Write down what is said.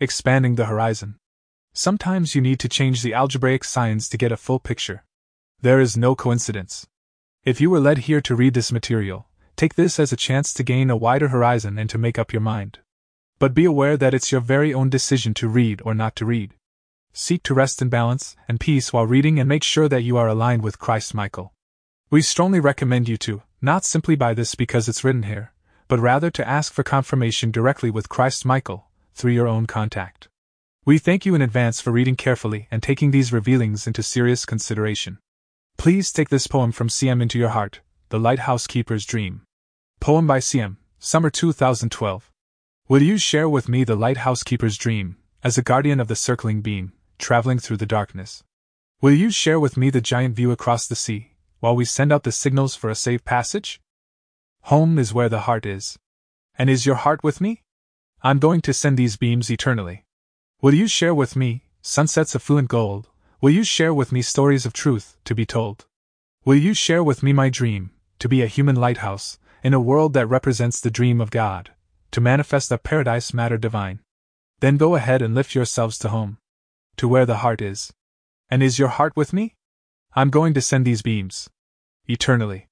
Expanding the horizon. Sometimes you need to change the algebraic signs to get a full picture. There is no coincidence. If you were led here to read this material, take this as a chance to gain a wider horizon and to make up your mind. But be aware that it's your very own decision to read or not to read. Seek to rest in balance and peace while reading and make sure that you are aligned with Christ Michael. We strongly recommend you to, not simply buy this because it's written here, but rather to ask for confirmation directly with Christ Michael, through your own contact. We thank you in advance for reading carefully and taking these revealings into serious consideration. Please take this poem from CM into your heart, The Lighthouse Keeper's Dream. Poem by CM, Summer 2012. Will you share with me the lighthouse keeper's dream, as a guardian of the circling beam, traveling through the darkness? Will you share with me the giant view across the sea, while we send out the signals for a safe passage? Home is where the heart is. And is your heart with me? I'm going to send these beams eternally. Will you share with me sunsets of fluent gold? Will you share with me stories of truth to be told? Will you share with me my dream, to be a human lighthouse, in a world that represents the dream of God, to manifest a paradise matter divine? Then go ahead and lift yourselves to home, to where the heart is. And is your heart with me? I'm going to send these beams eternally.